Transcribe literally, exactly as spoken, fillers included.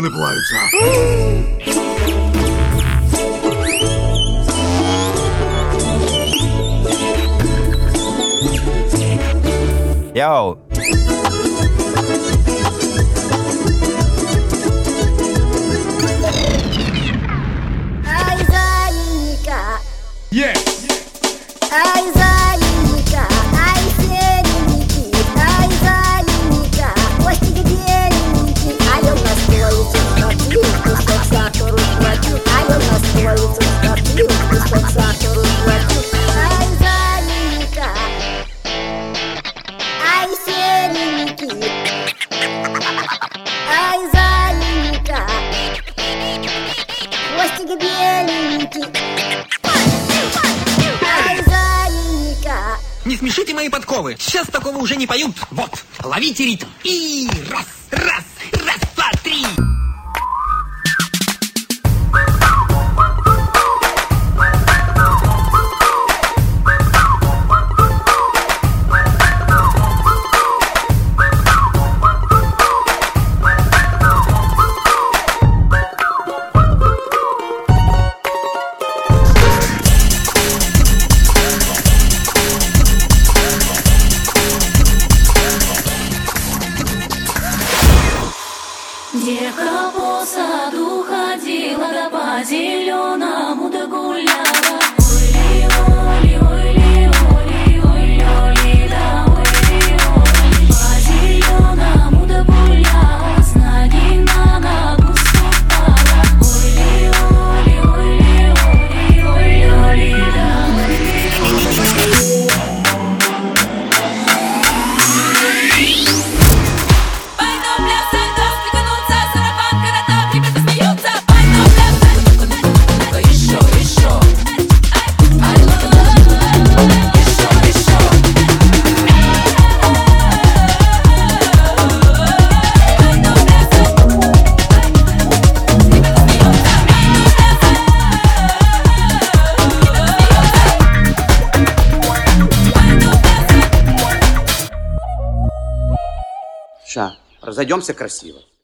стены плавятся. Йоу. Ай, зайка. Есть! Ай, зайка. Ай, серенький. Ай, зайка. Хвостик беленький. Ай, он настроится в котлу, кусок сахару хватит. Ай, он настроится в котлу, кусок сахару хватит. Ай, зайка. Ай, серенький. Ай, зайка. Хвостик беленький. Ай, зайка. Не смешите мои подковы. Сейчас такого уже не поют. Вот, ловите ритм. И раз, раз, раз, два, три. Девка по саду ходила, да по зеленому да гуляла. Ойли, ойли, ойли, ойли, ойли, ойли, да ойли, ойли. По зеленому да гуляла, с ноги на ногу ступала. Ойли, ойли, ойли, ойли, ойли, ойли, да ойли. Ща, разойдемся красиво.